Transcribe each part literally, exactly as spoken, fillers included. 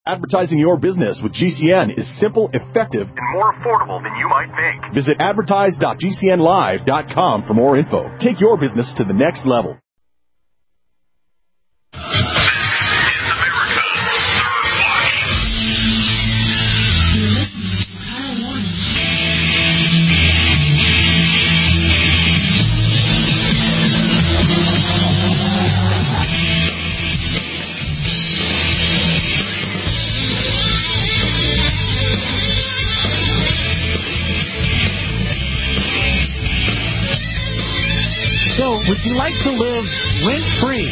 Advertising your business with G C N is simple, effective, and more affordable than you might think. Visit advertise dot g c n live dot com for more info. Take your business to the next level. So, would you like to live rent-free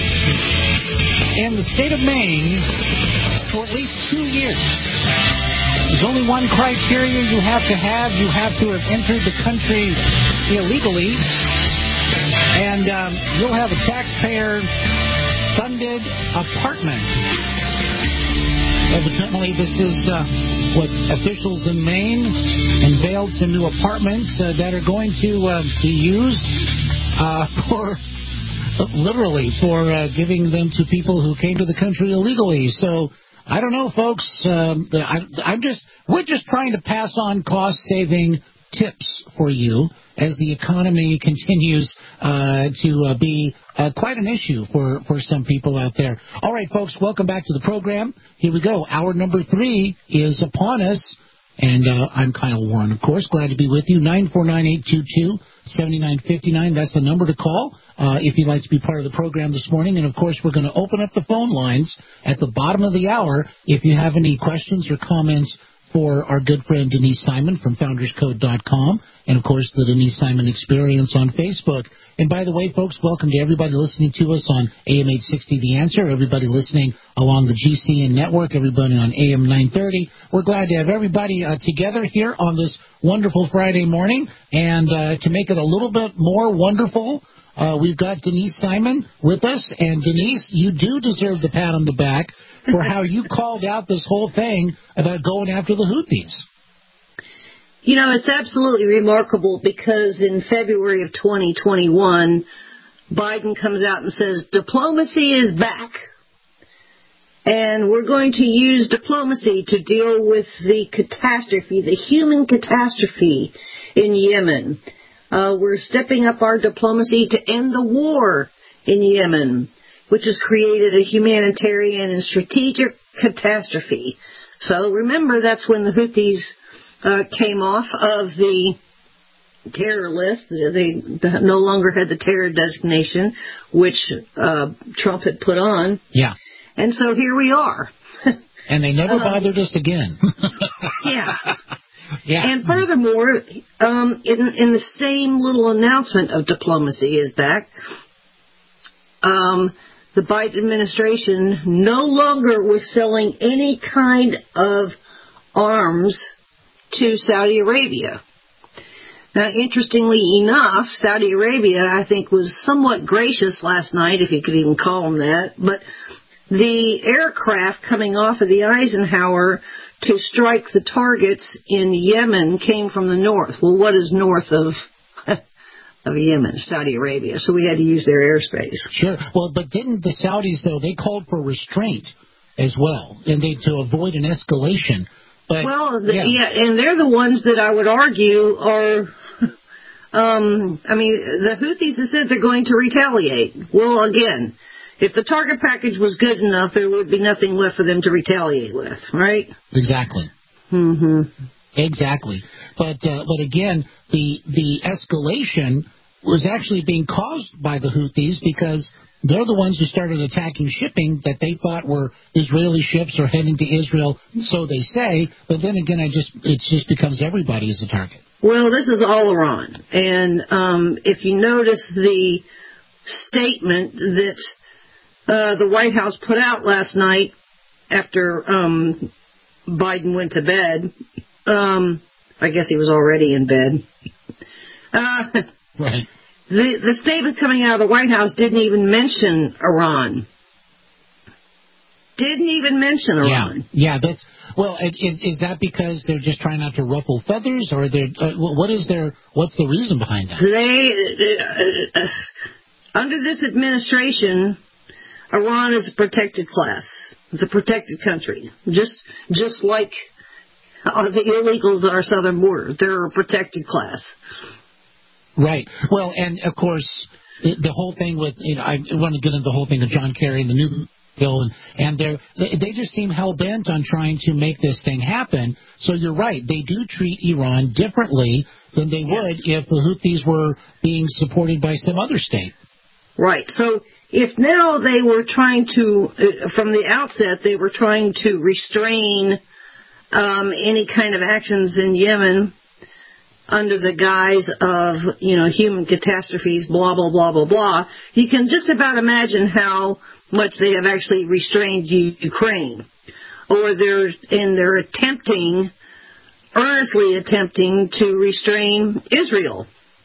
in the state of Maine for at least two years? There's only one criteria you have to have. You have to have entered the country illegally, and um, you'll have a taxpayer-funded apartment. Evidently, this is uh, what officials in Maine unveiled some new apartments uh, that are going to uh, be used Uh, for, literally, for uh, giving them to people who came to the country illegally. So, I don't know, folks. Um, I, I'm just, we're just trying to pass on cost-saving tips for you as the economy continues uh, to uh, be uh, quite an issue for, for some people out there. All right, folks, welcome back to the program. Here we go. Hour number three is upon us. And uh, I'm Kyle Warren, of course. Glad to be with you. nine four nine, eight two two, seven nine five nine. That's the number to call uh, if you'd like to be part of the program this morning. And, of course, we're going to open up the phone lines at the bottom of the hour if you have any questions or comments for our good friend Denise Simon from founders code dot com and, of course, the Denise Simon Experience on Facebook. And, by the way, folks, welcome to everybody listening to us on A M eight sixty The Answer, everybody listening along the G C N network, everybody on A M nine thirty. We're glad to have everybody uh, together here on this wonderful Friday morning. And uh, to make it a little bit more wonderful, uh, we've got Denise Simon with us. And, Denise, you do deserve the pat on the back for how you called out this whole thing about going after the Houthis. You know, it's absolutely remarkable because in February of twenty twenty-one, Biden comes out and says, diplomacy is back. And we're going to use diplomacy to deal with the catastrophe, the human catastrophe in Yemen. Uh, we're stepping up our diplomacy to end the war in Yemen, which has created a humanitarian and strategic catastrophe. So remember, that's when the Houthis uh, came off of the terror list. They no longer had the terror designation, which uh, Trump had put on. Yeah. And so here we are. And they never bothered uh, us again. Yeah. Yeah. And furthermore, um, in, in the same little announcement of diplomacy is back, um, the Biden administration no longer was selling any kind of arms to Saudi Arabia. Now, interestingly enough, Saudi Arabia, I think, was somewhat gracious last night, if you could even call them that, but the aircraft coming off of the Eisenhower to strike the targets in Yemen came from the north. Well, what is north of of Yemen? Saudi Arabia. So we had to use their airspace. Sure. Well, but didn't the Saudis, though, they called for restraint as well, and they to avoid an escalation. But, well, the, yeah. yeah, and they're the ones that I would argue are, um, I mean, the Houthis have said they're going to retaliate. Well, again, if the target package was good enough, there would be nothing left for them to retaliate with, right? Exactly. Mm-hmm. Exactly. But uh, but again, the the escalation was actually being caused by the Houthis because they're the ones who started attacking shipping that they thought were Israeli ships or heading to Israel, so they say. But then again, I just it just becomes everybody as a target. Well, this is all Iran. And um, if you notice the statement that uh, the White House put out last night after um, Biden went to bed, um, I guess he was already in bed. Uh, right. The, the statement coming out of the White House didn't even mention Iran. Didn't even mention Iran. Yeah, yeah. That's well. Is, is that because they're just trying not to ruffle feathers, or they're uh, what is their what's the reason behind that? They uh, under this administration, Iran is a protected class. It's a protected country, just just like uh, the illegals at our southern border. They're a protected class. Right. Well, and of course, the, the whole thing with, you know, I want to get into the whole thing of John Kerry and the new bill, and, and they're, they just seem hell-bent on trying to make this thing happen. So you're right. They do treat Iran differently than they would if the Houthis were being supported by some other state. Right. So if now they were trying to, uh, from the outset, they were trying to restrain um, any kind of actions in Yemen under the guise of, you know, human catastrophes, blah, blah, blah, blah, blah, you can just about imagine how much they have actually restrained Ukraine. Or they're, and they're attempting, earnestly attempting to restrain Israel.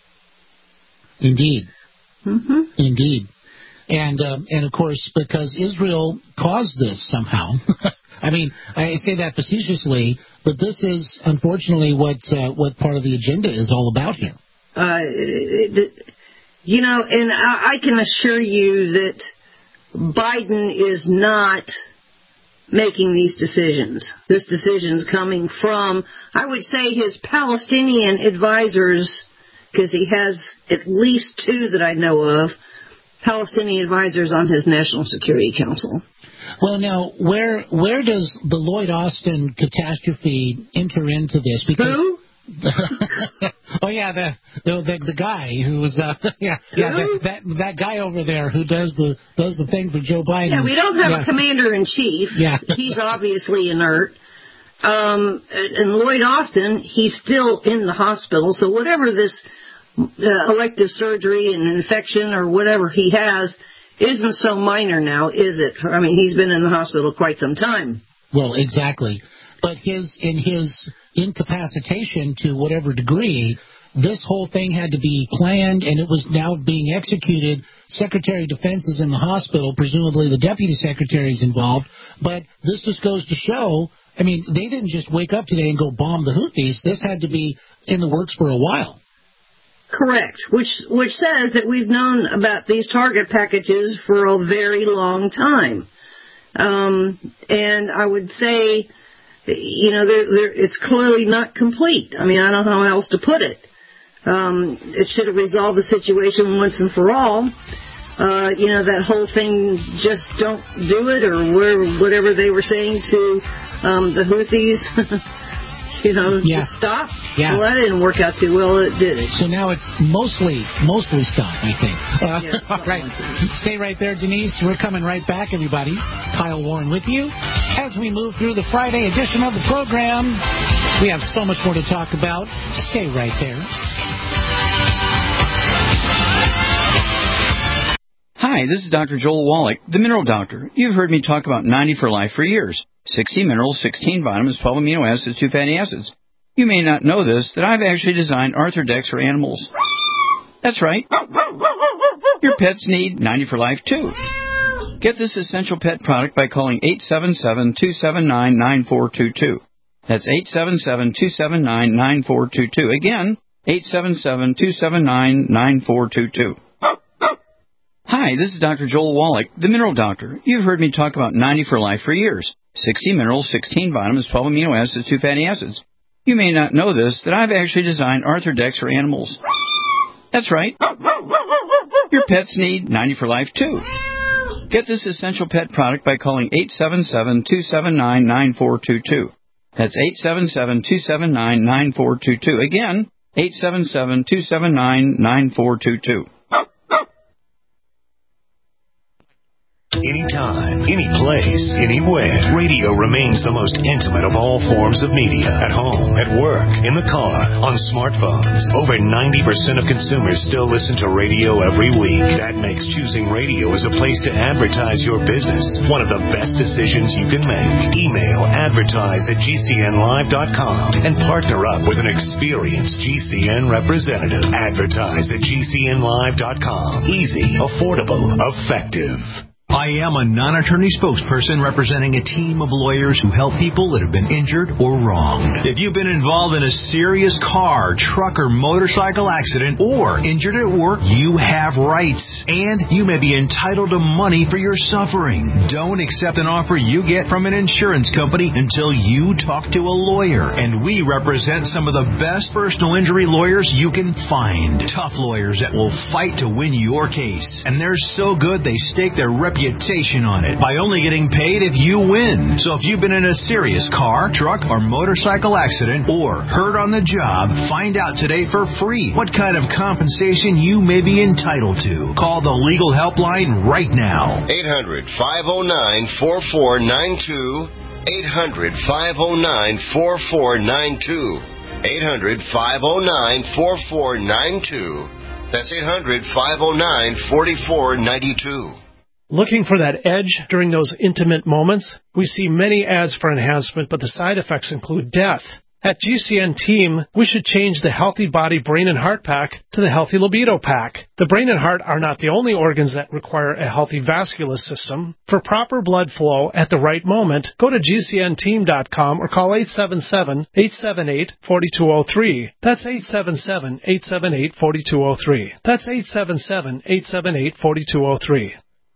Indeed. Mm-hmm. Indeed. And, um, and of course, because Israel caused this somehow. I mean, I say that facetiously, but this is unfortunately what uh, what part of the agenda is all about here. Uh, you know, and I, I can assure you that Biden is not making these decisions. This decision's coming from, I would say, his Palestinian advisors, because he has at least two that I know of, Palestinian advisors on his National Security Council. Well, now, where where does the Lloyd Austin catastrophe enter into this? Because Who? oh yeah, the the the, the guy who was uh, yeah yeah that, that that guy over there who does the does the thing for Joe Biden. Yeah, we don't have yeah. a commander in chief. Yeah, he's obviously inert. Um, and Lloyd Austin, he's still in the hospital. So whatever this uh, elective surgery and infection or whatever he has isn't so minor now, is it? I mean, he's been in the hospital quite some time. Well, exactly. But his in his incapacitation to whatever degree, this whole thing had to be planned, and it was now being executed. Secretary of Defense is in the hospital. Presumably the Deputy Secretary is involved. But this just goes to show, I mean, they didn't just wake up today and go bomb the Houthis. This had to be in the works for a while. Correct, which which says that we've known about these target packages for a very long time. Um, and I would say, you know, they're, they're, it's clearly not complete. I mean, I don't know how else to put it. Um, it should have resolved the situation once and for all. Uh, you know, that whole thing, just don't do it, or whatever they were saying to um, the Houthis. You know, yeah. to stop? Yeah. Well, that didn't work out too well, it did it. So now it's mostly, mostly stop, I think. Uh, yeah, all right. Like Stay right there, Denise. We're coming right back, everybody. Kyle Warren with you. As we move through the Friday edition of the program, we have so much more to talk about. Stay right there. Hi, this is Doctor Joel Wallach, the Mineral Doctor. You've heard me talk about ninety for Life for years. sixty minerals, sixteen vitamins, twelve amino acids, two fatty acids. You may not know this, that I've actually designed Arthrodex for animals. That's right. Your pets need ninety for Life, too. Get this essential pet product by calling eight seven seven, two seven nine, nine four two two. That's eight seven seven, two seven nine, nine four two two. Again, eight seven seven, two seven nine, nine four two two. Hi, this is Doctor Joel Wallach, the Mineral Doctor. You've heard me talk about ninety for Life for years. sixty minerals, sixteen vitamins, twelve amino acids, two fatty acids. You may not know this, that I've actually designed Arthrodex for animals. That's right. Your pets need ninety for Life, too. Get this essential pet product by calling eight seven seven, two seven nine, nine four two two. That's eight seven seven, two seven nine, nine four two two. Again, eight seven seven, two seven nine, nine four two two. Anytime, any place, anywhere. Radio remains the most intimate of all forms of media. At home, at work, in the car, on smartphones. Over ninety percent of consumers still listen to radio every week. That makes choosing radio as a place to advertise your business one of the best decisions you can make. Email advertise at G C N live dot com and partner up with an experienced G C N representative. Advertise at G C N live dot com. Easy, affordable, effective. I am a non-attorney spokesperson representing a team of lawyers who help people that have been injured or wronged. If you've been involved in a serious car, truck, or motorcycle accident or injured at work, you have rights, and you may be entitled to money for your suffering. Don't accept an offer you get from an insurance company until you talk to a lawyer, and we represent some of the best personal injury lawyers you can find. Tough lawyers that will fight to win your case, and they're so good they stake their reputation on it by only getting paid if you win. So if you've been in a serious car, truck, or motorcycle accident or hurt on the job, find out today for free what kind of compensation you may be entitled to. Call the legal helpline right now. eight hundred, five oh nine, four four nine two. eight hundred, five oh nine, four four nine two. eight hundred, five oh nine, four four nine two. That's eight hundred, five oh nine, four four nine two. Looking for that edge during those intimate moments? We see many ads for enhancement, but the side effects include death. At G C N Team, we should change the Healthy Body Brain and Heart Pack to the Healthy Libido Pack. The brain and heart are not the only organs that require a healthy vascular system. For proper blood flow at the right moment, go to G C N team dot com or call eight seven seven, eight seven eight, four two zero three. That's eight seven seven, eight seven eight, four two zero three. That's eight seven seven, eight seven eight, four two zero three.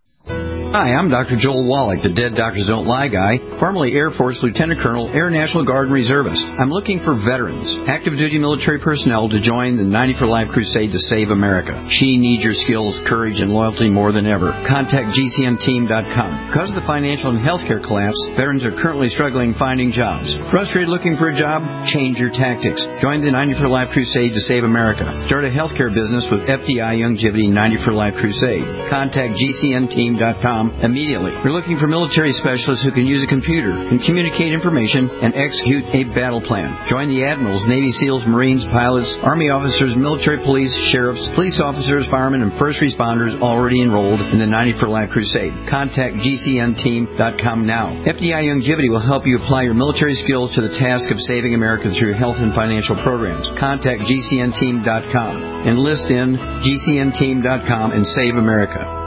Hi, I'm Doctor Joel Wallach, the Dead Doctors Don't Lie guy, formerly Air Force Lieutenant Colonel, Air National Guard and Reservist. I'm looking for veterans, active duty military personnel to join the ninety for Life crusade to save America. She needs your skills, courage, and loyalty more than ever. Contact G C N team dot com. Because of the financial and healthcare collapse, veterans are currently struggling finding jobs. Frustrated looking for a job? Change your tactics. Join the ninety for Life crusade to save America. Start a healthcare business with F D I Youngevity ninety for Life crusade. Contact G C N team dot com immediately. We're looking for military specialists who can use a computer and communicate information and execute a battle plan. Join the admirals, Navy SEALs, Marines, pilots, Army officers, military police, sheriffs, police officers, firemen, and first responders already enrolled in the ninety for Life crusade. Contact G C N team dot com now. F D I Youngevity will help you apply your military skills to the task of saving America through health and financial programs. Contact G C N team dot com. Enlist in G C N team dot com and save America.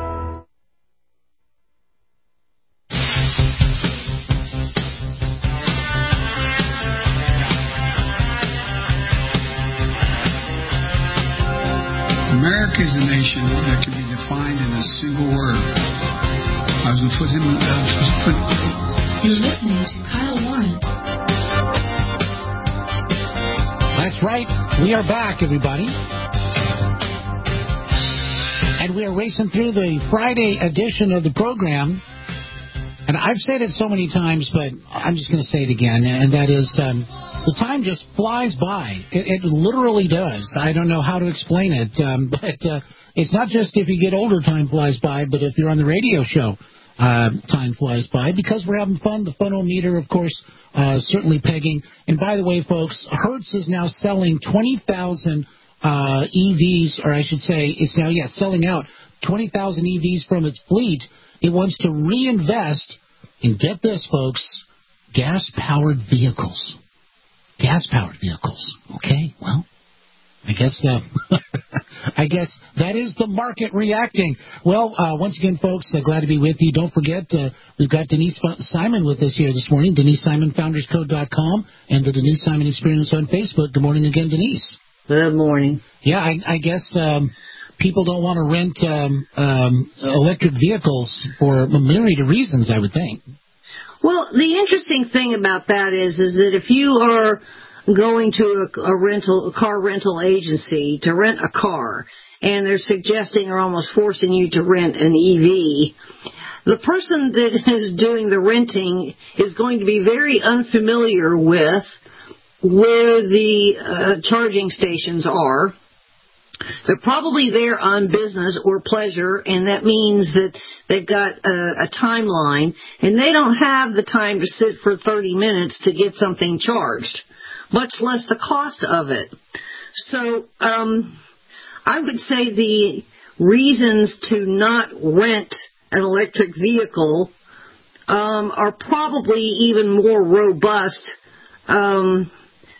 America is a nation that can be defined in a single word. I was going to put him in. Uh, put... You're listening to Kyle Warren. That's right. We are back, everybody. And we are racing through the Friday edition of the program. And I've said it so many times, but I'm just going to say it again, and that is... Um, The time just flies by. It, it literally does. I don't know how to explain it, um, but uh, it's not just if you get older, time flies by, but if you're on the radio show, uh, time flies by because we're having fun. The funometer, of course, uh, certainly pegging. And by the way, folks, Hertz is now selling twenty thousand uh, E Vs, or I should say, it's now, yeah, selling out twenty thousand E Vs from its fleet. It wants to reinvest in, get this, folks, gas-powered vehicles. Gas-powered vehicles. Okay, well, I guess uh, I guess that is the market reacting. Well, uh, once again, folks, uh, glad to be with you. Don't forget, uh, we've got Denise Simon with us here this morning. Denise Simon, founders code dot com, and the Denise Simon Experience on Facebook. Good morning again, Denise. Good morning. Yeah, I, I guess um, people don't want to rent um, um, electric vehicles for a myriad of reasons, I would think. Well, the interesting thing about that is, is that if you are going to a, a rental, a car rental agency to rent a car, and they're suggesting or almost forcing you to rent an E V, the person that is doing the renting is going to be very unfamiliar with where the uh, charging stations are. They're probably there on business or pleasure, and that means that they've got a, a timeline, and they don't have the time to sit for thirty minutes to get something charged, much less the cost of it. So um, I would say the reasons to not rent an electric vehicle um, are probably even more robust um,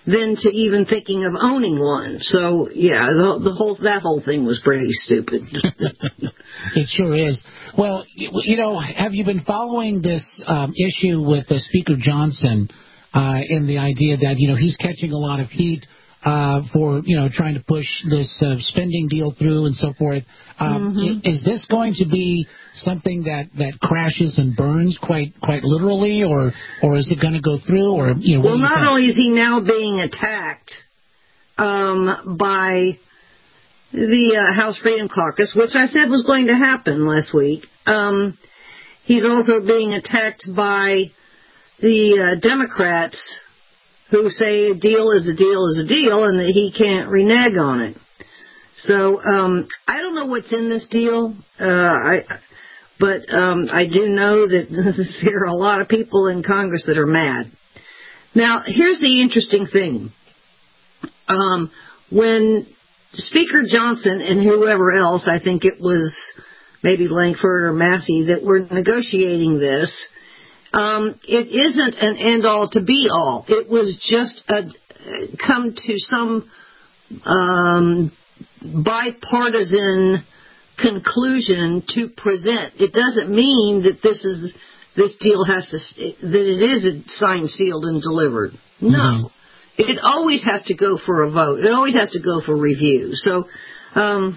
than to even thinking of owning one. So, yeah, the, the whole that whole thing was pretty stupid. It sure is. Well, you know, have you been following this um, issue with uh, Speaker Johnson uh, in the idea that, you know, he's catching a lot of heat uh, for, you know, trying to push this uh, spending deal through and so forth? Um, mm-hmm. Is this going to be something that, that crashes and burns quite quite literally, or or is it going to go through? Or you know, well, not think? only is he now being attacked um, by the uh, House Freedom Caucus, which I said was going to happen last week, um, he's also being attacked by the uh, Democrats who say a deal is a deal is a deal and that he can't renege on it. So um, I don't know what's in this deal, uh, I, but um, I do know that there are a lot of people in Congress that are mad. Now, here's the interesting thing. Um, when Speaker Johnson and whoever else, I think it was maybe Langford or Massey, that were negotiating this, Um, it isn't an end-all to be-all. It was just a come to some um, bipartisan conclusion to present. It doesn't mean that this is this deal has to that it is signed, sealed, and delivered. No, mm-hmm. It always has to go for a vote. It always has to go for review. So, um,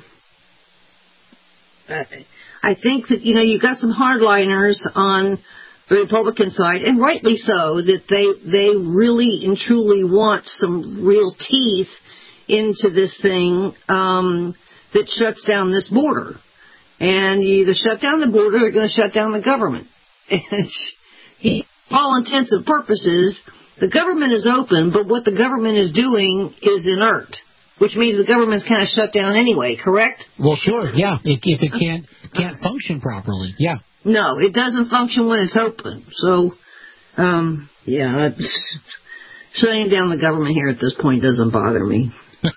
I think that you know you've got some hardliners on the Republican side, and rightly so, that they they really and truly want some real teeth into this thing um, that shuts down this border. And you either shut down the border or you're going to shut down the government. And for all intents and purposes, the government is open, but what the government is doing is inert, which means the government's kind of shut down anyway, correct? Well, sure, yeah, if, if it can't can't function properly, yeah. No, it doesn't function when it's open. So, um, yeah, shutting down the government here at this point doesn't bother me.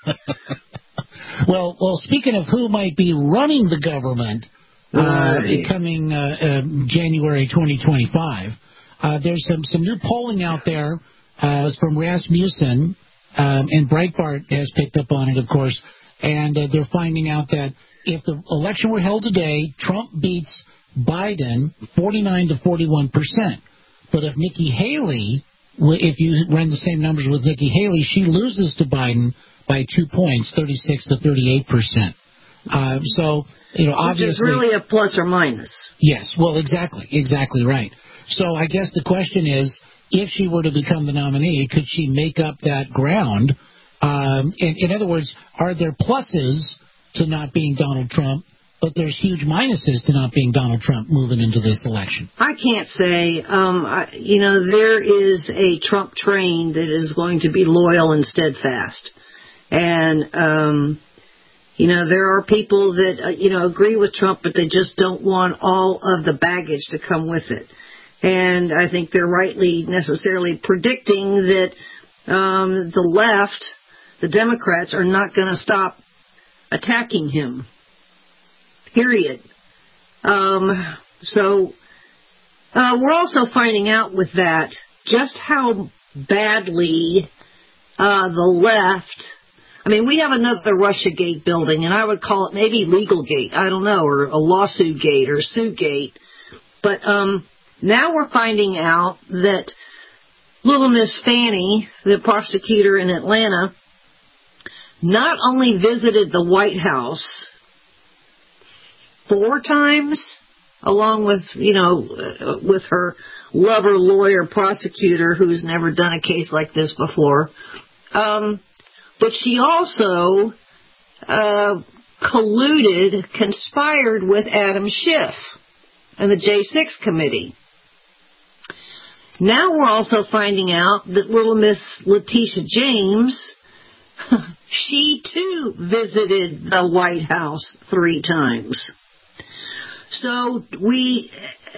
well, well, speaking of who might be running the government uh, right. coming uh, uh, January twenty twenty-five, uh, there's some, some new polling out there uh, from Rasmussen, um, and Breitbart has picked up on it, of course, and uh, they're finding out that if the election were held today, Trump beats Biden forty-nine to forty-one percent. But if Nikki Haley, if you run the same numbers with Nikki Haley, she loses to Biden by two points, thirty-six to thirty-eight percent. Uh, so, you know, obviously. Which is really a plus or minus. Yes, well, exactly, exactly right. So I guess the question is, if she were to become the nominee, could she make up that ground? Um, in, in other words, are there pluses to not being Donald Trump, but there's huge minuses to not being Donald Trump moving into this election? I can't say. Um, I, you know, there is a Trump train that is going to be loyal and steadfast. And, um, you know, there are people that, uh, you know, agree with Trump, but they just don't want all of the baggage to come with it. And I think they're rightly necessarily predicting that um, the left, the Democrats, are not going to stop attacking him. Period. Um, so uh, we're also finding out with that just how badly uh, the left, I mean, we have another Russiagate building, and I would call it maybe Legalgate, I don't know, or a lawsuit gate or suitgate. But um, now we're finding out that Little Miss Fanny, the prosecutor in Atlanta, not only visited the White House four times, along with, you know, uh, with her lover, lawyer, prosecutor, who's never done a case like this before, um, but she also uh, colluded, conspired with Adam Schiff and the J six committee. Now we're also finding out that little Miss Letitia James, she too visited the White House three times. So we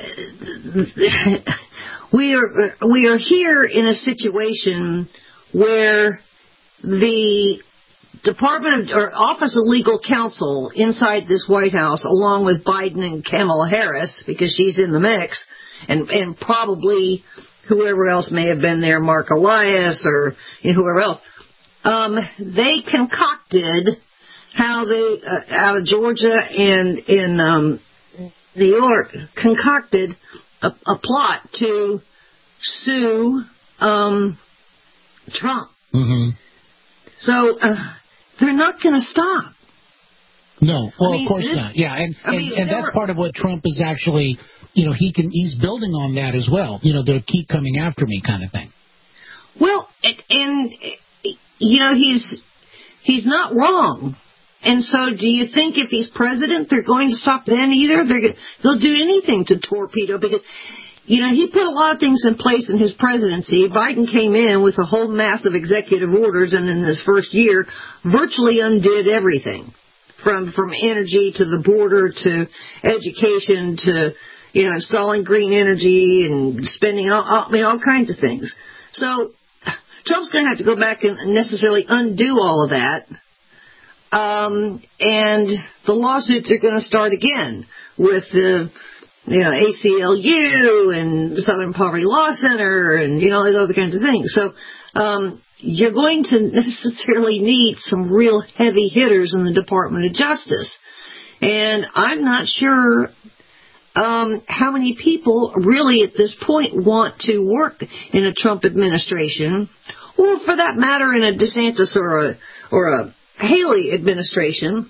we are we are here in a situation where the Department of or Office of Legal Counsel inside this White House, along with Biden and Kamala Harris, because she's in the mix, and and probably whoever else may have been there, Mark Elias or you know, whoever else, um, they concocted how they, uh, out of Georgia and in um, New York, concocted a, a plot to sue um, Trump. Mm-hmm. So uh, they're not going to stop. No, well, I mean, of course this, not. Yeah, and, I and, mean, and that's were, part of what Trump is actually, you know, he can he's building on that as well. You know, they'll keep coming after me kind of thing. Well, and, and you know, he's he's not wrong. And so do you think if he's president, they're going to stop then either? They're, they'll do anything to torpedo because, you know, he put a lot of things in place in his presidency. Biden came in with a whole mass of executive orders and in his first year virtually undid everything. From from energy to the border to education to, you know, installing green energy and spending all, all, I mean, all kinds of things. So Trump's going to have to go back and necessarily undo all of that. Um, and the lawsuits are going to start again with the, you know, A C L U and the Southern Poverty Law Center and, you know, those other kinds of things. So, um, you're going to necessarily need some real heavy hitters in the Department of Justice. And I'm not sure um, how many people really at this point want to work in a Trump administration, or for that matter in a DeSantis or a, or a Haley administration,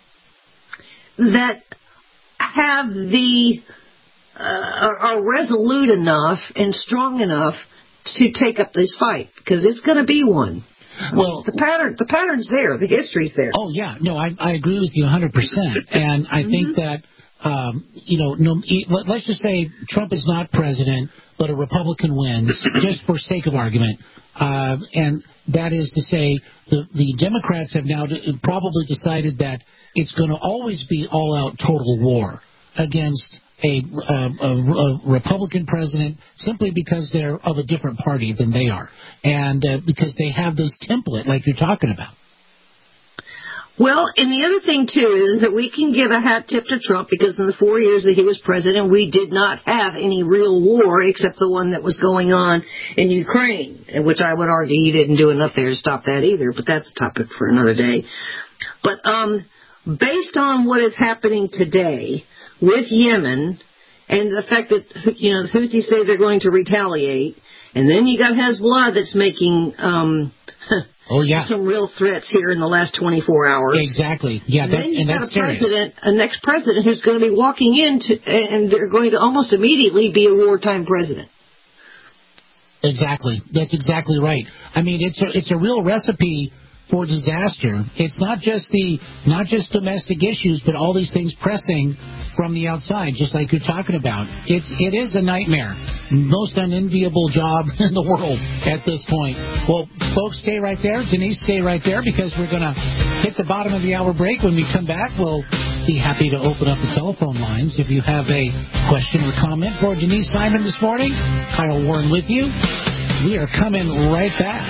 that have the, uh, are, are resolute enough and strong enough to take up this fight, because it's going to be one. Well, the pattern, the pattern's there, the history's there. Oh yeah, no, I, I agree with you one hundred percent, and I mm-hmm. think that um, you know, no, let's just say Trump is not president, but a Republican wins, just for sake of argument, uh, and that is to say, the the Democrats have now probably decided that it's going to always be all-out total war against A, a, a, a Republican president simply because they're of a different party than they are, and uh, because they have this template like you're talking about. Well, and the other thing, too, is that we can give a hat tip to Trump because in the four years that he was president, we did not have any real war except the one that was going on in Ukraine, which I would argue he didn't do enough there to stop that either, but that's a topic for another day. But um, based on what is happening today with Yemen, and the fact that, you know, the Houthis say they're going to retaliate, and then you got Hezbollah that's making um, oh, yeah. some real threats here in the last twenty-four hours. Exactly. Yeah, and that's, then you and got that's a serious. president, a next president who's going to be walking in, to, and they're going to almost immediately be a wartime president. Exactly. That's exactly right. I mean, it's a, it's a real recipe for disaster. It's not just the not just domestic issues, but all these things pressing from the outside, just like you're talking about. It's it is a nightmare. Most unenviable job in the world at this point. Well, folks, stay right there. Denise, stay right there, because we're going to hit the bottom of the hour break. When we come back, we'll be happy to open up the telephone lines. If you have a question or comment for Denise Simon this morning, Kyle Warren with you. We are coming right back.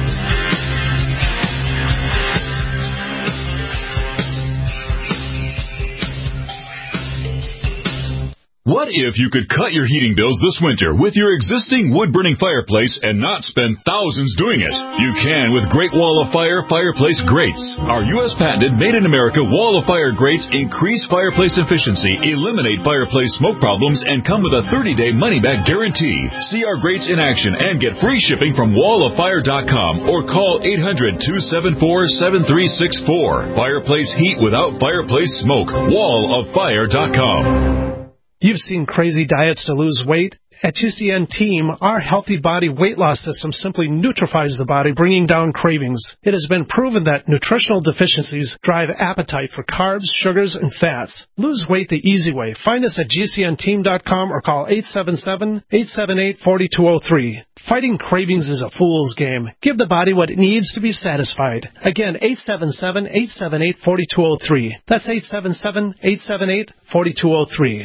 What if you could cut your heating bills this winter with your existing wood-burning fireplace and not spend thousands doing it? You can with Great Wall of Fire Fireplace Grates. Our U S patented made-in-America Wall of Fire grates increase fireplace efficiency, eliminate fireplace smoke problems, and come with a thirty-day money-back guarantee. See our grates in action and get free shipping from wall of fire dot com or call eight hundred, two seven four, seven three six four. Fireplace heat without fireplace smoke. wall of fire dot com. You've seen crazy diets to lose weight. At G C N Team, our Healthy Body Weight Loss System simply neutralizes the body, bringing down cravings. It has been proven that nutritional deficiencies drive appetite for carbs, sugars, and fats. Lose weight the easy way. Find us at G C N team dot com or call eight seven seven, eight seven eight, four two zero three. Fighting cravings is a fool's game. Give the body what it needs to be satisfied. Again, eight seven seven, eight seven eight, four two zero three. That's eight seven seven, eight seven eight, four two zero three.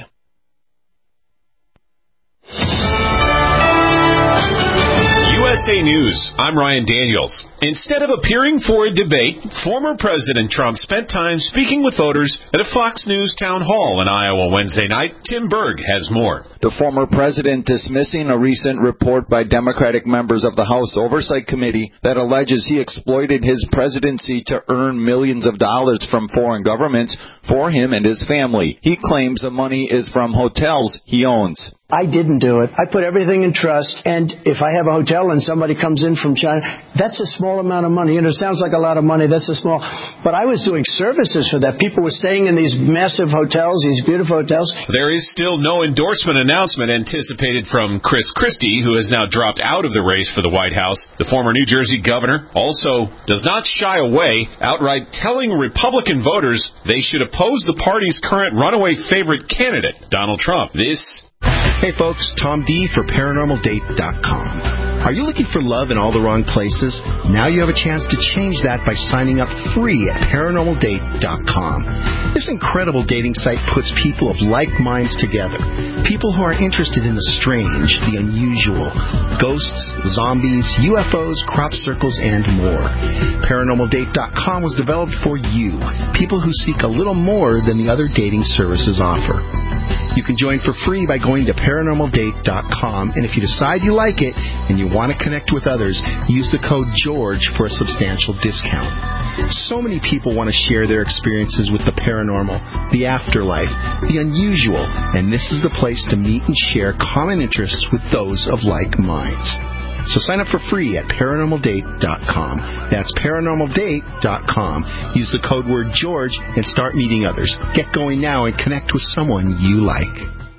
U S A News, I'm Ryan Daniels. Instead of appearing for a debate, former President Trump spent time speaking with voters at a Fox News town hall in Iowa Wednesday night. Tim Berg has more. The former president dismissing a recent report by Democratic members of the House Oversight Committee that alleges he exploited his presidency to earn millions of dollars from foreign governments for him and his family. He claims the money is from hotels he owns. I didn't do it. I put everything in trust, and if I have a hotel and somebody comes in from China, that's a small amount of money. You know, it sounds like a lot of money. That's a small. But I was doing services for that. People were staying in these massive hotels, these beautiful hotels. There is still no endorsement announcement anticipated from Chris Christie, who has now dropped out of the race for the White House. The former New Jersey governor also does not shy away, outright telling Republican voters they should oppose the party's current runaway favorite candidate, Donald Trump. This Hey folks, Tom D for paranormal date dot com. Are you looking for love in all the wrong places? Now you have a chance to change that by signing up free at paranormal date dot com. This incredible dating site puts people of like minds together. People who are interested in the strange, the unusual, ghosts, zombies, U F Os, crop circles, and more. paranormal date dot com was developed for you, people who seek a little more than the other dating services offer. You can join for free by going to paranormal date dot com, and if you decide you like it and you want to connect with others, use the code GEORGE for a substantial discount. So many people want to share their experiences with the paranormal, the afterlife, the unusual, and this is the place to meet and share common interests with those of like minds. So sign up for free at paranormal date dot com. That's paranormal date dot com. Use the code word George and start meeting others. Get going now and connect with someone you like.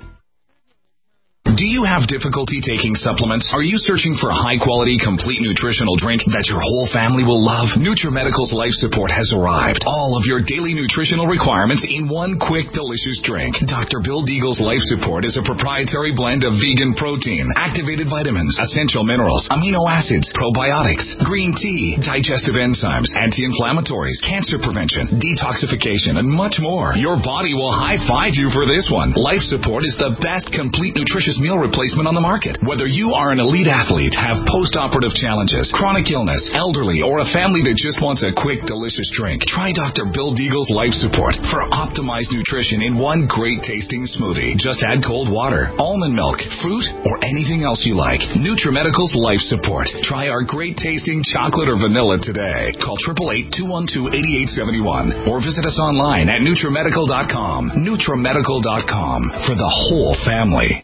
Do you have difficulty taking supplements? Are you searching for a high-quality, complete nutritional drink that your whole family will love? NutriMedical's Life Support has arrived. All of your daily nutritional requirements in one quick, delicious drink. Doctor Bill Deagle's Life Support is a proprietary blend of vegan protein, activated vitamins, essential minerals, amino acids, probiotics, green tea, digestive enzymes, anti-inflammatories, cancer prevention, detoxification, and much more. Your body will high-five you for this one. Life Support is the best complete nutritious meal replacement on the market. Whether you are an elite athlete, have post-operative challenges, chronic illness, elderly, or a family that just wants a quick, delicious drink, try Doctor Bill Deagle's Life Support for optimized nutrition in one great-tasting smoothie. Just add cold water, almond milk, fruit, or anything else you like. NutriMedical's Life Support. Try our great-tasting chocolate or vanilla today. Call eight eight eight, two one two, eight eight seven one or visit us online at NutriMedical dot com. NutriMedical dot com for the whole family.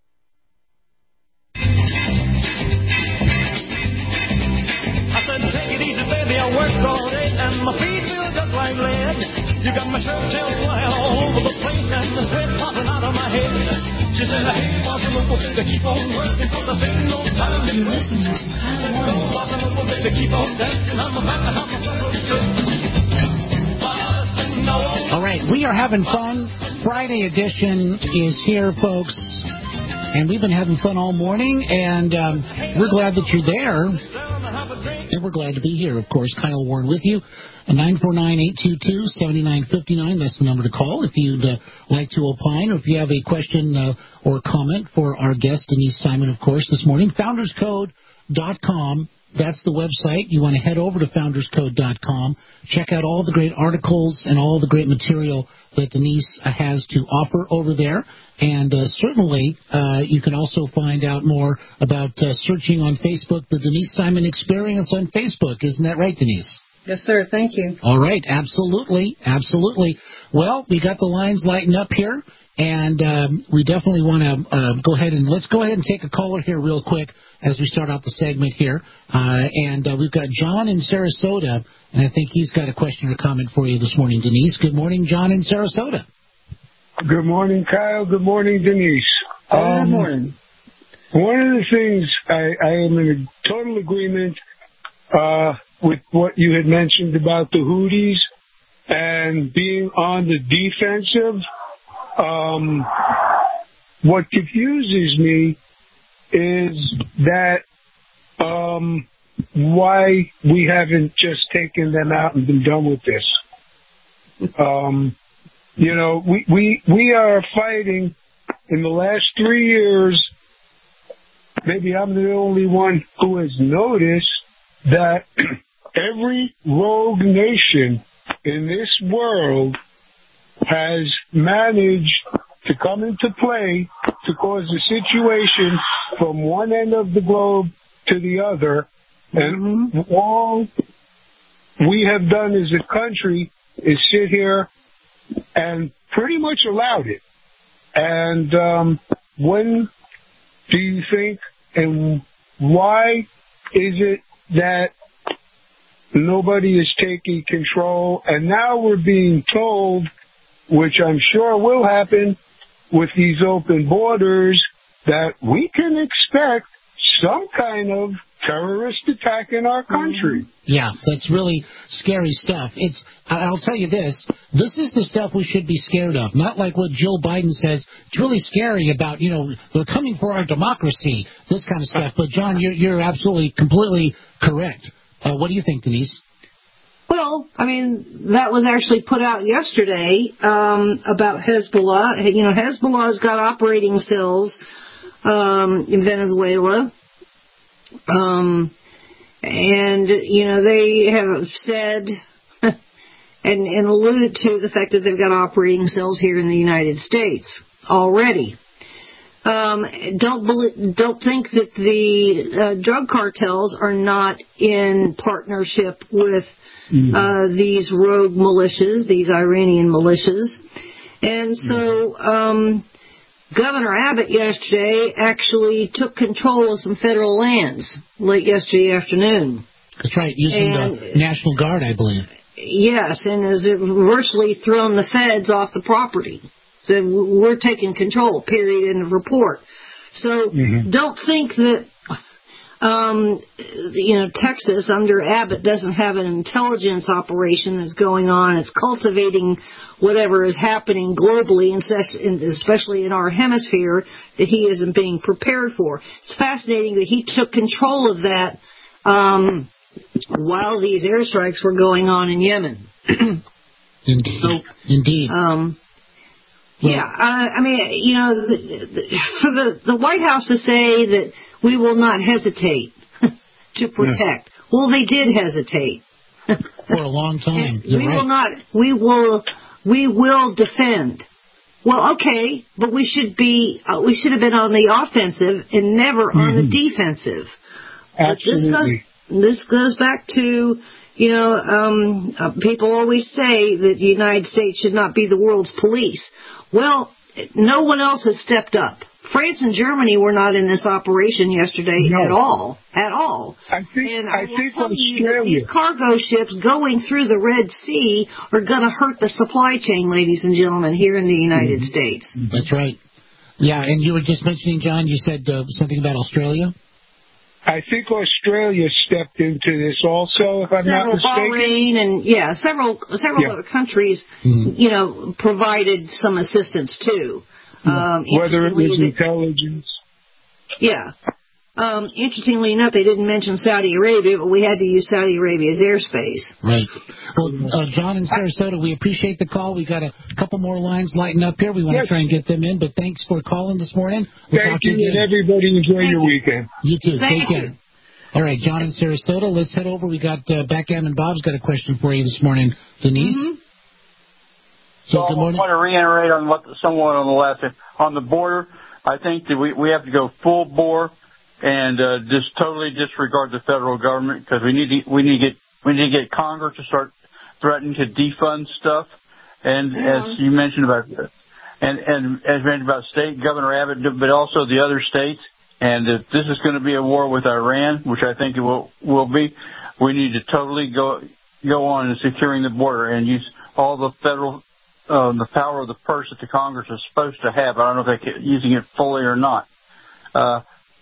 I said, take it easy, baby, I worked all day, and my feet feel just like lead. You got my shirt tail flying all over the place, and the sweat popping out of my head. She said, hey, boss, I'm going to keep on working, cause I ain't no time to be listening to Go, boss, I'm going to keep on dancing, I'm about to have myself a All right, we are having fun. Friday edition is here, folks. And we've been having fun all morning, and um, we're glad that you're there. And we're glad to be here, of course. Kyle Warren with you. nine four nine, eight two two, seven nine five nine. That's the number to call if you'd uh, like to opine, or if you have a question uh, or comment for our guest, Denise Simon, of course, this morning. founders code dot com. That's the website. You want to head over to founders code dot com. Check out all the great articles and all the great material that Denise has to offer over there. And uh, certainly, uh, you can also find out more about uh, searching on Facebook, the Denise Simon Experience on Facebook. Isn't that right, Denise? Yes, sir. Thank you. All right. Absolutely. Absolutely. Well, we got the lines lighting up here, and um, we definitely want to uh, go ahead and let's go ahead and take a caller here real quick as we start out the segment here. Uh, and uh, we've got John in Sarasota, and I think he's got a question or comment for you this morning, Denise. Good morning, John in Sarasota. Good morning, Kyle. Good morning, Denise. Good um, morning. One of the things I, I am in total agreement uh, with what you had mentioned about the Houthis and being on the defensive. Um, what confuses me is that um, why we haven't just taken them out and been done with this. Um, you know, we, we, we are fighting in the last three years. Maybe I'm the only one who has noticed that every rogue nation in this world has managed to come into play to cause the situation from one end of the globe to the other. And mm-hmm. all we have done as a country is sit here and pretty much allowed it. And um, when do you think and why is it that nobody is taking control? And now we're being told, which I'm sure will happen with these open borders, that we can expect some kind of terrorist attack in our country. Yeah, that's really scary stuff. It's, I'll tell you this, this is the stuff we should be scared of, not like what Joe Biden says. It's really scary about, you know, they're coming for our democracy, this kind of stuff. But, John, you're, you're absolutely, completely correct. Uh, what do you think, Denise? Well, I mean, that was actually put out yesterday um, about Hezbollah. You know, Hezbollah's got operating cells um, in Venezuela. Um, and, you know, they have said and, and alluded to the fact that they've got operating cells here in the United States already. Um, don't believe, don't think that the uh, drug cartels are not in partnership with mm-hmm. uh, these rogue militias, these Iranian militias. And so um, Governor Abbott yesterday actually took control of some federal lands late yesterday afternoon. That's right, using and, the National Guard, I believe. Yes, and has virtually thrown the feds off the property. So we're taking control, period, end of report. So mm-hmm. don't think that, um, you know, Texas under Abbott doesn't have an intelligence operation that's going on. It's cultivating whatever is happening globally, especially in our hemisphere, that he isn't being prepared for. It's fascinating that he took control of that um, while these airstrikes were going on in Yemen. Indeed. So, Indeed. Um, Yeah, uh, I mean, you know, the, the, for the, the White House to say that we will not hesitate to protect. Yeah. Well, they did hesitate. For a long time. You're we right. will not, we will, we will defend. Well, okay, but we should be, uh, we should have been on the offensive and never mm-hmm. on the defensive. Absolutely. But this goes, this goes back to, you know, um, uh, people always say that the United States should not be the world's police. Well, no one else has stepped up. France and Germany were not in this operation yesterday no. at all, at all. I think, and I, I will think tell you that these cargo ships going through the Red Sea are going to hurt the supply chain, ladies and gentlemen, here in the United mm-hmm. States. That's right. Yeah, and you were just mentioning, John, you said uh, something about Australia? I think Australia stepped into this also, if I'm several not mistaken. Bahrain and, yeah, several several yeah. other countries, mm-hmm. you know, provided some assistance, too. Yeah. Um, Whether it was intelligence. Yeah. Um, interestingly enough, they didn't mention Saudi Arabia, but we had to use Saudi Arabia's airspace. Right. Well, uh, John in Sarasota, we appreciate the call. We got a couple more lines lighting up here. We want yes. to try and get them in, but thanks for calling this morning. We'll Thank you, and everybody enjoy Thank your you. weekend. You too. Thank Take care. You. All right, John in Sarasota, let's head over. We got uh, Backgammon Bob's got a question for you this morning. Denise? Mm-hmm. So, so good morning. I want to reiterate on what someone on the last on the border. I think that we, we have to go full bore and uh, just totally disregard the federal government, because we need to we need to get we need to get Congress to start threatening to defund stuff. And yeah. as you mentioned about and and as mentioned about state Governor Abbott, but also the other states. And if this is going to be a war with Iran, which I think it will will be, we need to totally go go on in securing the border and use all the federal uh, the power of the purse that the Congress is supposed to have. I don't know if they're using it fully or not. Uh,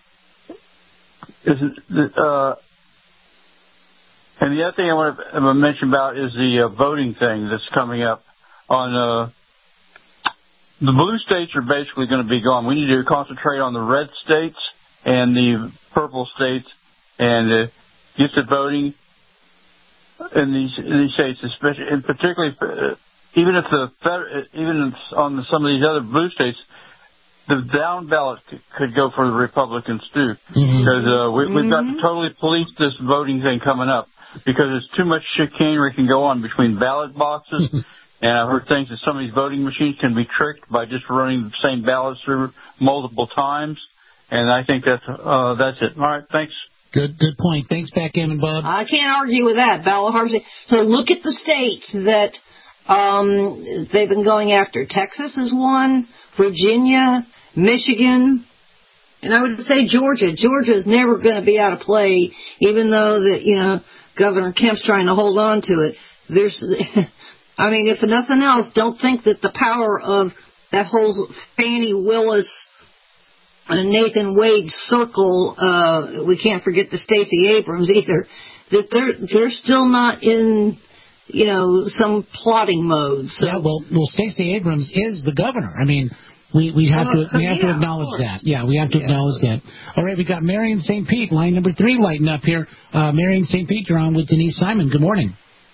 is it, uh, and the other thing I want to mention about is the uh, voting thing that's coming up. On uh, the blue states are basically going to be gone. We need to concentrate on the red states and the purple states and uh, get the voting in these in these states, especially and particularly uh, even if the even if on the, some of these other blue states. The down ballot could go for the Republicans, too, because mm-hmm. uh, we, we've got to totally police this voting thing coming up. because there's too much chicanery can go on between ballot boxes. And I've heard things that some of these voting machines can be tricked by just running the same ballots through multiple times. And I think that's uh, that's it. All right, thanks. Good, good point. Thanks, Backgammon Bob. I can't argue with that. Ballot harvesting. So look at the states that um, they've been going after. Texas is one, Virginia, Michigan, and I would say Georgia. Georgia is never going to be out of play, even though that you know Governor Kemp's trying to hold on to it. There's, I mean, if nothing else, don't think that the power of that whole Fannie Willis and Nathan Wade circle, uh, we can't forget the Stacey Abrams either, that they're they're still not in, you know, some plotting mode. So. Yeah, well, well, Stacey Abrams is the governor. I mean, we, we have to we have yeah, to acknowledge that. Yeah, we have to yeah. acknowledge that. All right, we got Marion Saint Pete, line number three, lighting up here. Uh, Marion Saint Pete, you're on with Denise Simon. Good morning.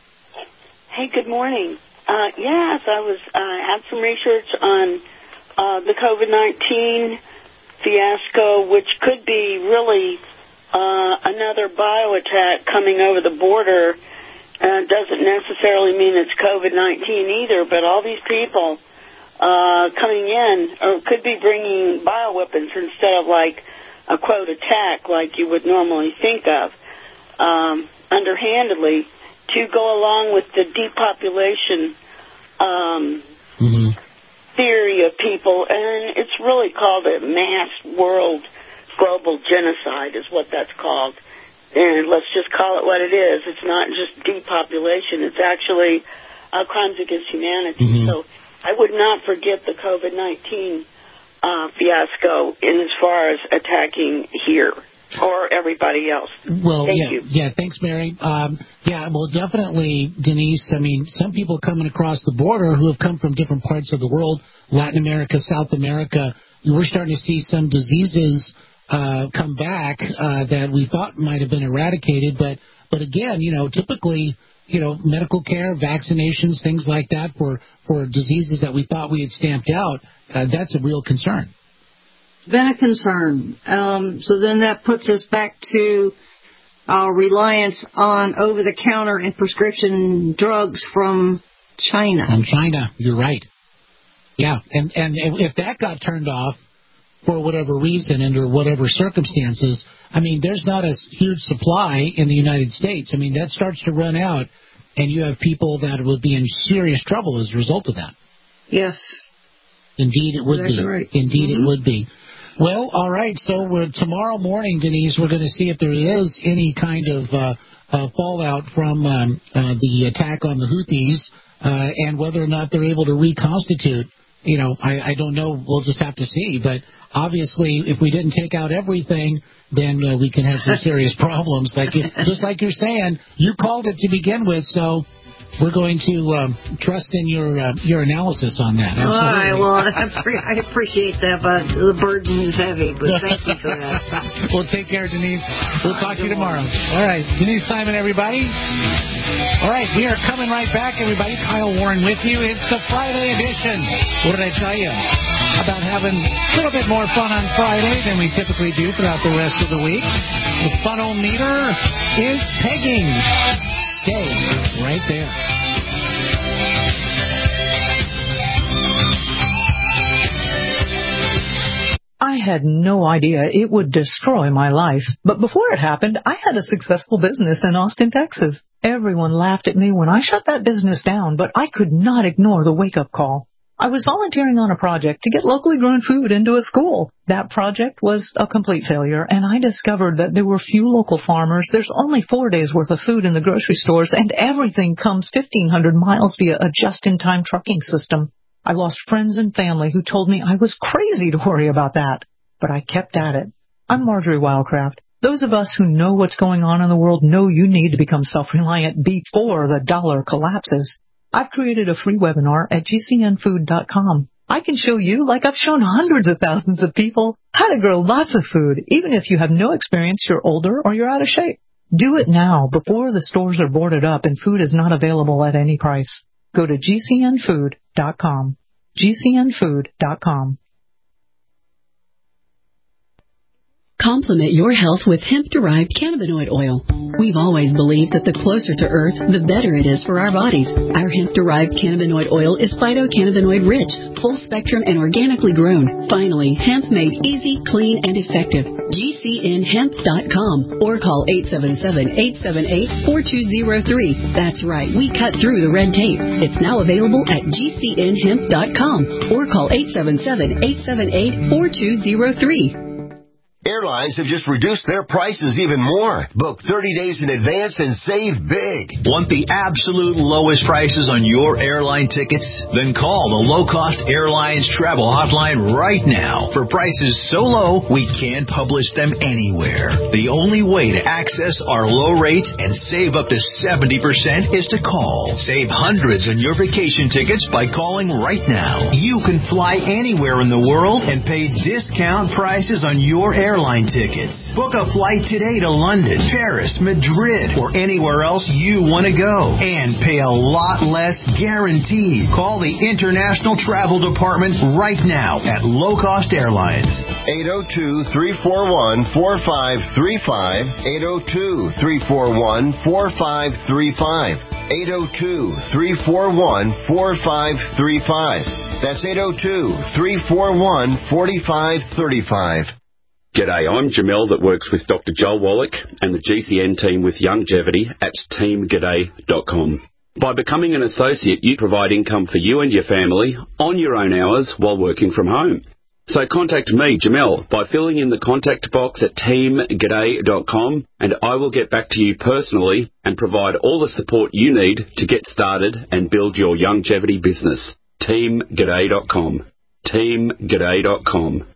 Hey, good morning. Uh, yes, I was uh, had some research on uh, the COVID nineteen fiasco, which could be really uh, another bio attack coming over the border. Uh, doesn't necessarily mean it's COVID nineteen either, but all these people uh, coming in or could be bringing bioweapons instead of like a quote attack like you would normally think of, um, underhandedly, to go along with the depopulation um, mm-hmm. theory of people, and it's really called a mass world global genocide is what that's called. And let's just call it what it is. It's not just depopulation. It's actually uh, crimes against humanity. Mm-hmm. So I would not forget the COVID nineteen uh, fiasco in as far as attacking here or everybody else. Well, Thank yeah, you. yeah. Thanks, Mary. Um, yeah, well, definitely, Denise. I mean, some people coming across the border who have come from different parts of the world, Latin America, South America, we're starting to see some diseases uh, come back uh, that we thought might have been eradicated. But, but again, you know, typically, you know, medical care, vaccinations, things like that for, for diseases that we thought we had stamped out, uh, that's a real concern. Been a concern. Um, so then that puts us back to our reliance on over-the-counter and prescription drugs from China. From China, you're right. Yeah, and, and if that got turned off for whatever reason, under whatever circumstances, I mean, there's not a huge supply in the United States. I mean, that starts to run out, and you have people that would be in serious trouble as a result of that. Yes. Indeed, it would exactly be. Right. Indeed, mm-hmm. it would be. Well, all right. So we're, tomorrow morning, Denise, we're going to see if there is any kind of uh, uh, fallout from um, uh, the attack on the Houthis uh, and whether or not they're able to reconstitute. You know, I, I don't know. We'll just have to see. But obviously, if we didn't take out everything, then uh, we can have some serious problems. Like you, just like you're saying, you called it to begin with, so we're going to um, trust in your uh, your analysis on that. Absolutely. All right, well, I, pre- I appreciate that, but the burden is heavy, but thank you for that. Well, take care, Denise. We'll talk to you tomorrow. All right, Denise Simon, everybody. All right, we are coming right back, everybody. Kyle Warren with you. It's the Friday edition. What did I tell you? About having a little bit more fun on Friday than we typically do throughout the rest of the week. The funometer is pegging. Stay right there. I had no idea it would destroy my life. But before it happened, I had a successful business in Austin, Texas. Everyone laughed at me when I shut that business down, but I could not ignore the wake-up call. I was volunteering on a project to get locally grown food into a school. That project was a complete failure, and I discovered that there were few local farmers. There's only four days' worth of food in the grocery stores, and everything comes fifteen hundred miles via a just-in-time trucking system. I lost friends and family who told me I was crazy to worry about that, but I kept at it. I'm Marjorie Wildcraft. Those of us who know what's going on in the world know you need to become self-reliant before the dollar collapses. I've created a free webinar at G C N food dot com. I can show you, like I've shown hundreds of thousands of people, how to grow lots of food, even if you have no experience, you're older, or you're out of shape. Do it now, before the stores are boarded up and food is not available at any price. Go to G C N food dot com. G C N food dot com. Complement your health with hemp-derived cannabinoid oil. We've always believed that the closer to Earth, the better it is for our bodies. Our hemp-derived cannabinoid oil is phytocannabinoid-rich, full-spectrum, and organically grown. Finally, hemp made easy, clean, and effective. G C N hemp dot com or call eight seven seven, eight seven eight, four two zero three. That's right, we cut through the red tape. It's now available at G C N hemp dot com or call eight seven seven, eight seven eight, four two zero three. Airlines have just reduced their prices even more. Book thirty days in advance and save big. Want the absolute lowest prices on your airline tickets? Then call the Low Cost Airlines Travel Hotline right now for prices so low we can't publish them anywhere. The only way to access our low rates and save up to seventy percent is to call. Save hundreds on your vacation tickets by calling right now. You can fly anywhere in the world and pay discount prices on your airline Airline tickets. Book a flight today to London, Paris, Madrid, or anywhere else you want to go and pay a lot less guaranteed. Call the International Travel Department right now at Low Cost Airlines. eight oh two, three four one, four five three five. eight oh two, three four one, four five three five. eight oh two, three four one, four five three five. That's eight oh two, three four one, four five three five. G'day, I'm Jamel that works with Doctor Joel Wallach and the G C N team with Longevity at team g'day dot com. By becoming an associate, you provide income for you and your family on your own hours while working from home. So contact me, Jamel, by filling in the contact box at team g'day dot com, and I will get back to you personally and provide all the support you need to get started and build your longevity business. team g'day dot com. team g'day dot com.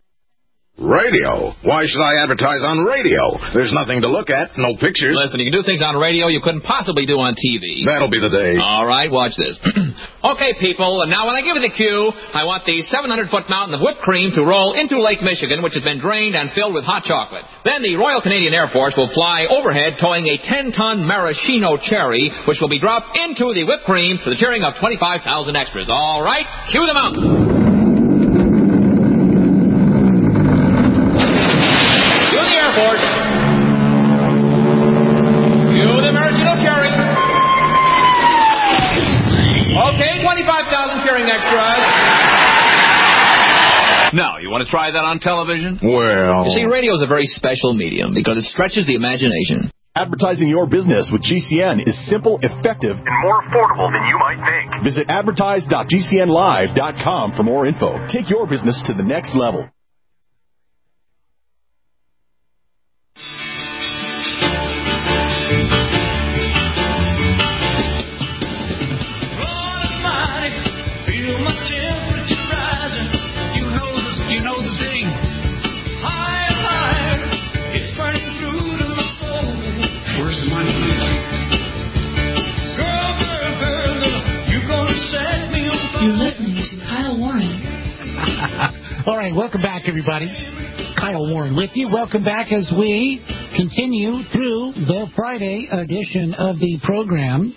Radio? Why should I advertise on radio? There's nothing to look at, no pictures. Listen, you can do things on radio you couldn't possibly do on T V. That'll be the day. All right, watch this. Okay, people, now when I give you the cue, I want the seven hundred foot mountain of whipped cream to roll into Lake Michigan, which has been drained and filled with hot chocolate. Then the Royal Canadian Air Force will fly overhead towing a ten ton maraschino cherry, which will be dropped into the whipped cream to the cheering of twenty-five thousand extras. All right, cue the mountain. twenty-five thousand cheering extras. Now, you want to try that on television? Well... You see, radio is a very special medium because it stretches the imagination. Advertising your business with G C N is simple, effective, and more affordable than you might think. Visit advertise dot G C N live dot com for more info. Take your business to the next level. All right, welcome back, everybody. Kyle Warren with you. Welcome back as we continue through the Friday edition of the program.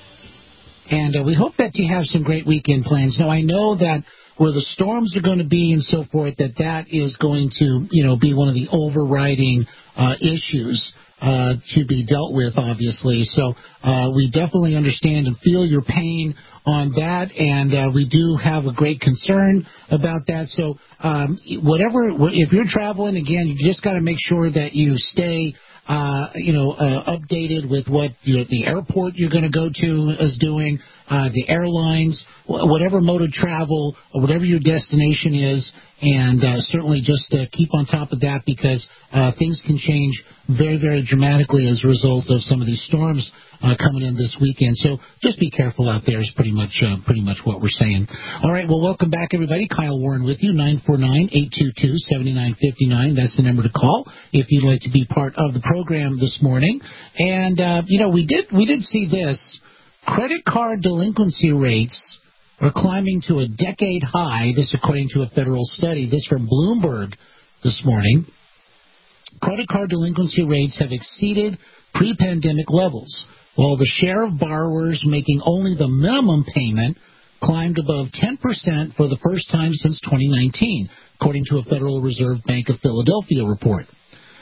And uh, we hope that you have some great weekend plans. Now, I know that where the storms are going to be and so forth, that that is going to, you know, be one of the overriding uh, issues uh, to be dealt with, obviously. So uh, we definitely understand and feel your pain on that, and uh, we do have a great concern about that. So um, whatever, if you're traveling, again, you just got to make sure that you stay Uh, you know, uh, updated with what your, the airport you're going to go to is doing, uh, the airlines, whatever mode of travel, or whatever your destination is, and uh, certainly just uh, keep on top of that because uh, things can change very, very dramatically as a result of some of these storms uh, coming in this weekend. So just be careful out there is pretty much uh, pretty much what we're saying. All right, well, welcome back, everybody. Kyle Warren with you, nine four nine, eight two two, seven nine five nine. That's the number to call if you'd like to be part of the program this morning. And, uh, you know, we did we did see this. Credit card delinquency rates are climbing to a decade high, this according to a federal study. This from Bloomberg this morning. Credit card delinquency rates have exceeded pre-pandemic levels, while the share of borrowers making only the minimum payment climbed above ten percent for the first time since twenty nineteen, according to a Federal Reserve Bank of Philadelphia report.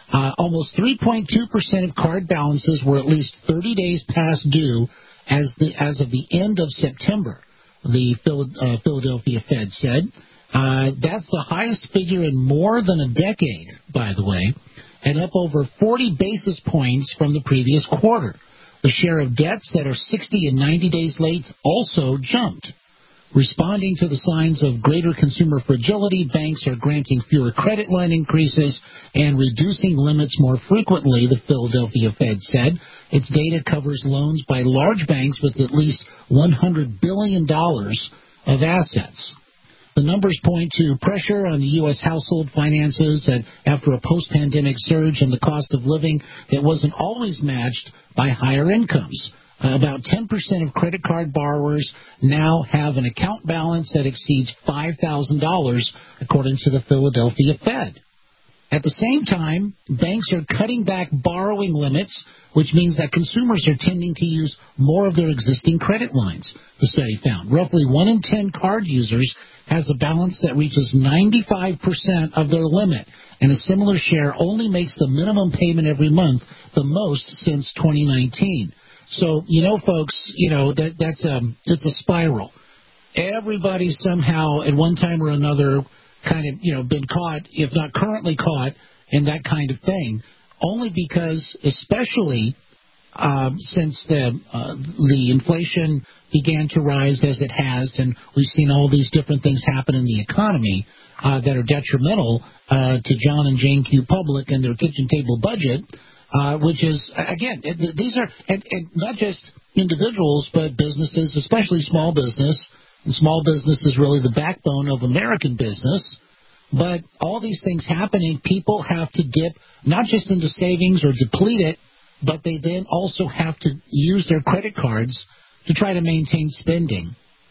Uh, almost three point two percent of card balances were at least thirty days past due as the as of the end of September, the Phil, uh, Philadelphia Fed said. Uh, that's the highest figure in more than a decade, by the way, and up over forty basis points from the previous quarter. The share of debts that are sixty and ninety days late also jumped. Responding to the signs of greater consumer fragility, banks are granting fewer credit line increases and reducing limits more frequently, the Philadelphia Fed said. Its data covers loans by large banks with at least one hundred billion dollars of assets. The numbers point to pressure on the U S household finances after a post-pandemic surge in the cost of living that wasn't always matched by higher incomes. Uh, about ten percent of credit card borrowers now have an account balance that exceeds five thousand dollars, according to the Philadelphia Fed. At the same time, banks are cutting back borrowing limits, which means that consumers are tending to use more of their existing credit lines, the study found. Roughly one in ten card users has a balance that reaches ninety-five percent of their limit, and a similar share only makes the minimum payment every month the most since twenty nineteen. So, you know, folks, you know, that that's a, it's a spiral. Everybody somehow at one time or another kind of, you know, been caught, if not currently caught, in that kind of thing, only because, especially uh, since the uh, the inflation began to rise as it has, and we've seen all these different things happen in the economy uh, that are detrimental uh, to John and Jane Q. Public and their kitchen table budget, uh, which is, again, it, these are and, and not just individuals, but businesses, especially small business. And small business is really the backbone of American business. But all these things happening, people have to dip not just into savings or deplete it, but they then also have to use their credit cards to try to maintain spending.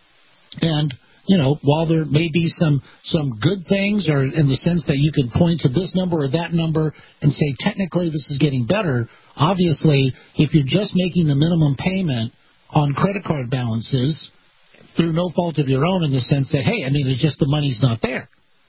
And, you know, while there may be some, some good things, or in the sense that you can point to this number or that number and say technically this is getting better, obviously if you're just making the minimum payment on credit card balances through no fault of your own, in the sense that, hey, I mean, it's just the money's not there.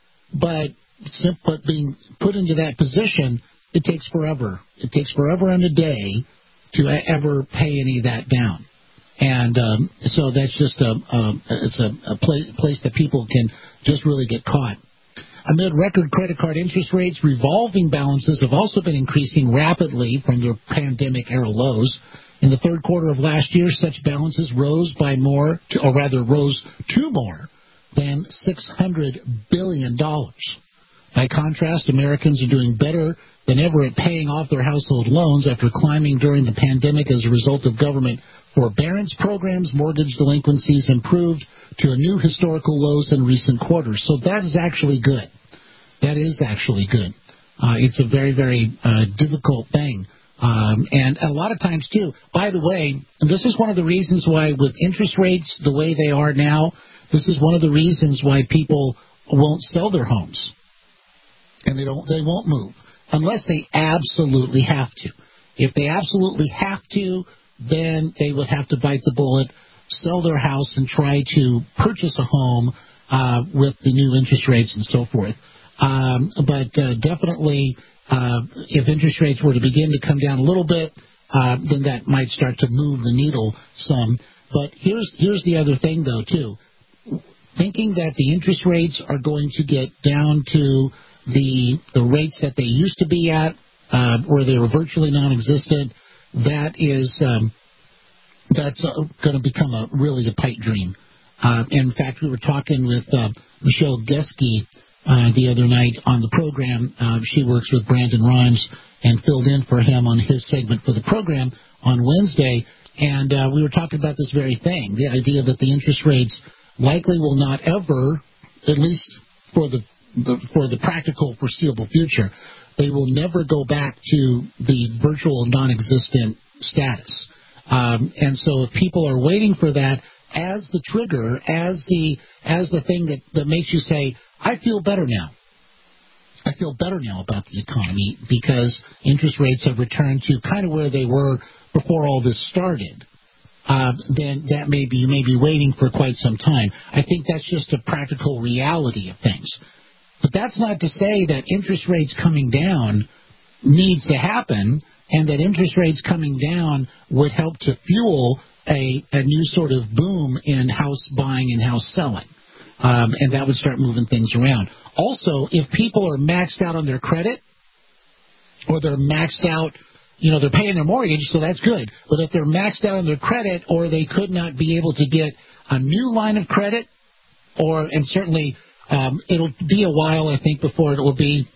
But but being put into that position, it takes forever. It takes forever and a day to ever pay any of that down. And um, so that's just a, a it's a, a place, place that people can just really get caught. Amid record credit card interest rates, revolving balances have also been increasing rapidly from their pandemic-era lows. In the third quarter of last year, such balances rose by more, to, or rather rose to more than six hundred billion dollars. By contrast, Americans are doing better than ever at paying off their household loans after climbing during the pandemic as a result of government forbearance programs. Mortgage delinquencies improved to a new historical lows in recent quarters. So that is actually good. That is actually good. Uh, it's a very, very uh, difficult thing. Um, and a lot of times, too, by the way, and this is one of the reasons why with interest rates the way they are now, this is one of the reasons why people won't sell their homes. And they don't, they won't move unless they absolutely have to. If they absolutely have to, then they would have to bite the bullet, sell their house, and try to purchase a home uh, with the new interest rates and so forth. Um, but uh, definitely, uh, if interest rates were to begin to come down a little bit, uh, then that might start to move the needle some. But here's here's the other thing, though, too. Thinking that the interest rates are going to get down to the the rates that they used to be at, uh, where they were virtually non-existent, that is um, that's uh, going to become a really a pipe dream. Uh, in fact, we were talking with uh, Michelle Geske uh, the other night on the program. Uh, she works with Brandon Rhymes and filled in for him on his segment for the program on Wednesday. And uh, we were talking about this very thing, the idea that the interest rates likely will not ever, at least for the, the for the practical foreseeable future, they will never go back to the virtual non-existent status. Um, and so if people are waiting for that as the trigger, as the as the thing that, that makes you say, I feel better now. I feel better now about the economy because interest rates have returned to kind of where they were before all this started. Uh, then that may be, you may be waiting for quite some time. I think that's just a practical reality of things. But that's not to say that interest rates coming down needs to happen, and that interest rates coming down would help to fuel a, a new sort of boom in house buying and house selling. Um, and that would start moving things around. Also, if people are maxed out on their credit, or they're maxed out, you know, they're paying their mortgage, so that's good. But if they're maxed out on their credit, or they could not be able to get a new line of credit, or and certainly um, it'll be a while, I think, before it will be,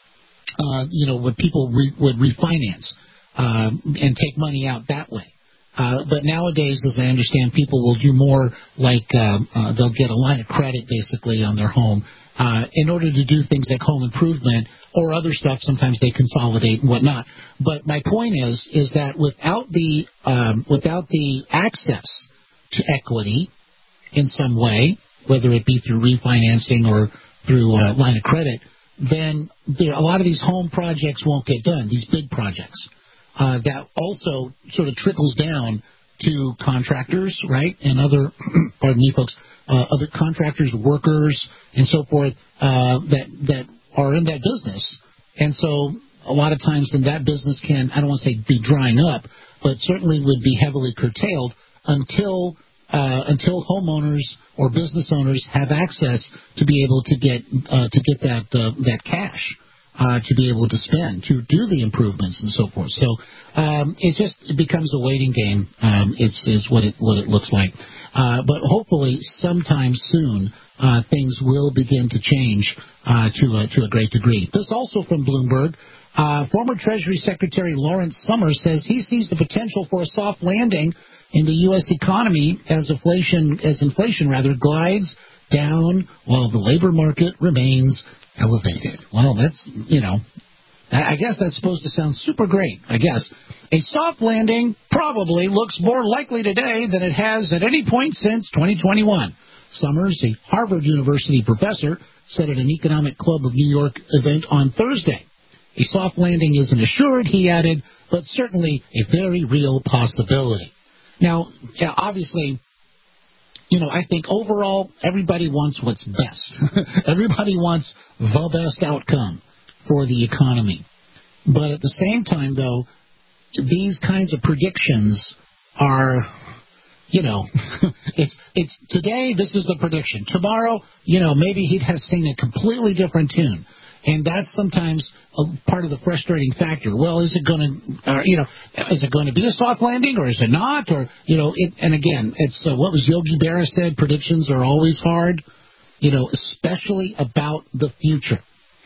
uh, you know, when people re- would refinance um, and take money out that way. Uh, but nowadays, as I understand, people will do more like um, uh, they'll get a line of credit basically on their home uh, in order to do things like home improvement or other stuff. Sometimes they consolidate and whatnot. But my point is, is that without the um, without the access to equity in some way, whether it be through refinancing or through a line of credit, then there, a lot of these home projects won't get done. These big projects. Uh, that also sort of trickles down to contractors, right, and other, pardon me, folks, uh, other contractors, workers, and so forth uh, that that are in that business. And so a lot of times in that business can, I don't want to say be drying up, but certainly would be heavily curtailed until uh, until homeowners or business owners have access to be able to get uh, to get that uh, that cash. Uh, to be able to spend, to do the improvements and so forth. So um, it just it becomes a waiting game. Um, it's is what it what it looks like. Uh, but hopefully, sometime soon, uh, things will begin to change uh, to a, to a great degree. This also from Bloomberg. Uh, former Treasury Secretary Lawrence Summers says he sees the potential for a soft landing in the U S economy as inflation as inflation rather glides down while the labor market remains elevated. Well, that's, you know, I guess that's supposed to sound super great, I guess. A soft landing probably looks more likely today than it has at any point since twenty twenty-one. Summers, a Harvard University professor, said at an Economic Club of New York event on Thursday. A soft landing isn't assured, he added, but certainly a very real possibility. Now, yeah, obviously, you know, I think overall everybody wants what's best. Everybody wants the best outcome for the economy. But at the same time, though, these kinds of predictions are, you know, it's it's today this is the prediction. Tomorrow, you know, maybe he'd have seen a completely different tune. And that's sometimes a part of the frustrating factor. Well, is it going to, uh, you know, is it going to be a soft landing or is it not? Or, you know, it, and again, it's uh, what was Yogi Berra said, predictions are always hard, you know, especially about the future.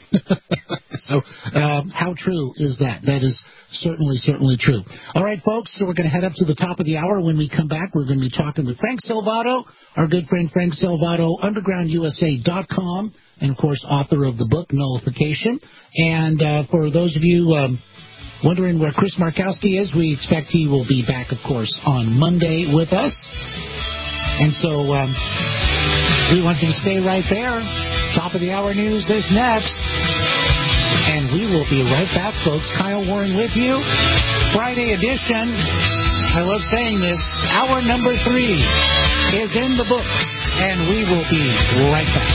So um, how true is that? That is certainly, certainly true. All right, folks, so we're going to head up to the top of the hour. When we come back, we're going to be talking with Frank Salvato, our good friend Frank Salvato, underground U S A dot com, and, of course, author of the book Nullification. And uh, for those of you um, wondering where Chris Markowski is, we expect he will be back, of course, on Monday with us. And so um, we want you to stay right there. Top of the hour news is next. And we will be right back, folks. Kyle Warren with you. Friday edition. I love saying this. Hour number three is in the books. And we will be right back.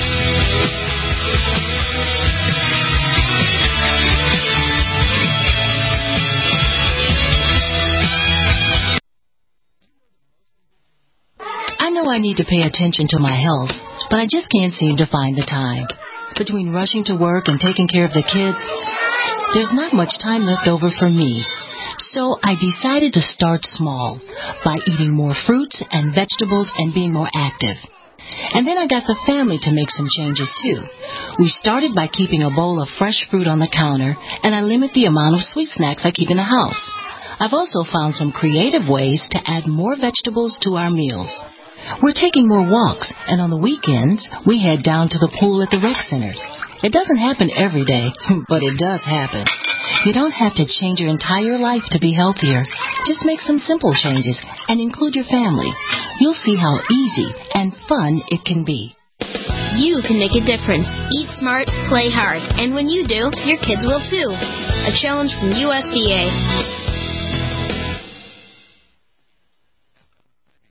I know I need to pay attention to my health, but I just can't seem to find the time. Between rushing to work and taking care of the kids, there's not much time left over for me. So I decided to start small by eating more fruits and vegetables and being more active. And then I got the family to make some changes too. We started by keeping a bowl of fresh fruit on the counter, and I limit the amount of sweet snacks I keep in the house. I've also found some creative ways to add more vegetables to our meals. We're taking more walks, and on the weekends, we head down to the pool at the rec center. It doesn't happen every day, but it does happen. You don't have to change your entire life to be healthier. Just make some simple changes and include your family. You'll see how easy and fun it can be. You can make a difference. Eat smart, play hard. And when you do, your kids will too. A challenge from U S D A.